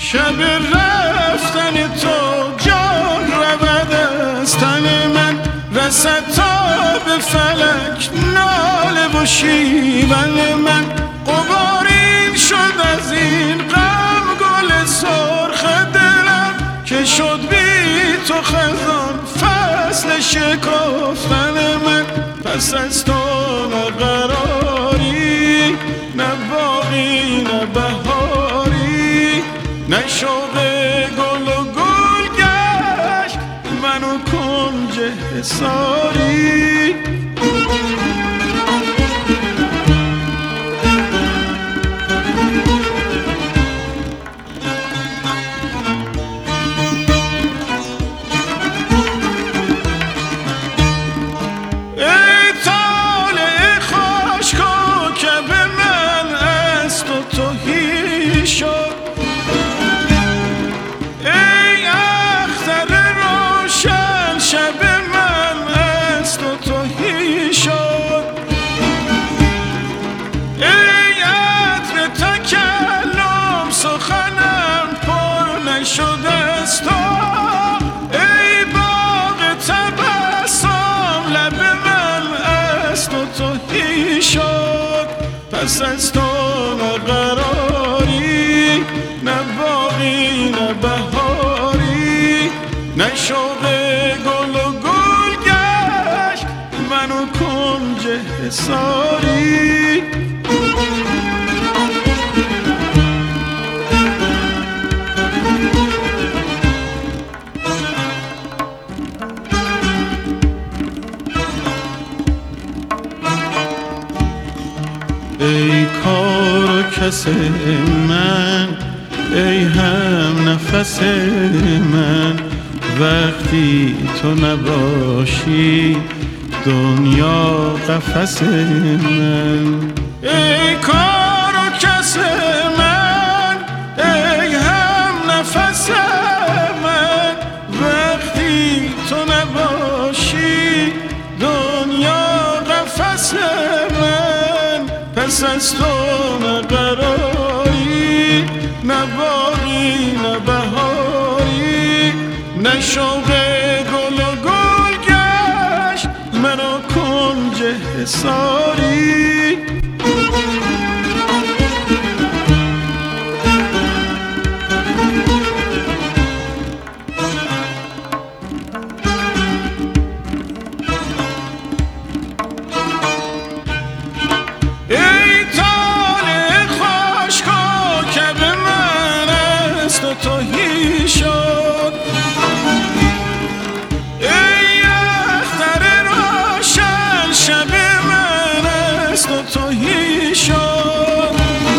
شب رفتن تو جان رود از تن من، رسد تا به فلک ناله و شیون من. غبارین شد از این غم گل سرخ دلم، که شد بی تو خزان فصل شکفتن من. پس از تو نه قراری، نه باغی نه بهاری، نه شوق گل و گل گشت منو کنج حصاری. پس از تو نه قراری، نه باغی نه بهاری، نه شوق گل و گل گشت منو کنج حصاری. ای کار و کس من، ای هم نفس من، وقتی تو نباشی دنیا قفس من. ای کار و کس من، ای هم نفس من، وقتی تو نباشی دنیا قفس من. پس از تو نه قراری، نه باغی نه بهاری، نه شوق گل و گل گشت منو کنج حصاری. تهی شد ای اختر روشن، شب من از تو تهی شد.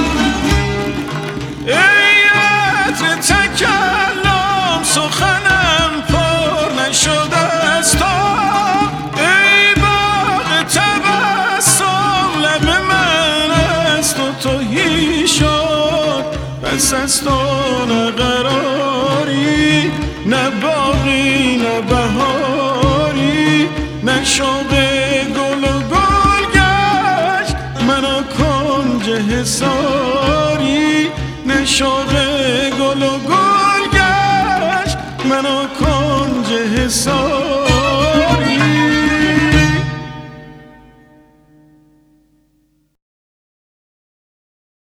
ای عطر تکلم سخنم پر نشد از تو، ای باغ تبسم لب من از تو تهی شد. پس از تو نه قراری، نه باغی نه بهاری، نه شوق گل و گل گشت منو کنج حصاری. نه شوق گل و گل گشت منو کنج حصاری.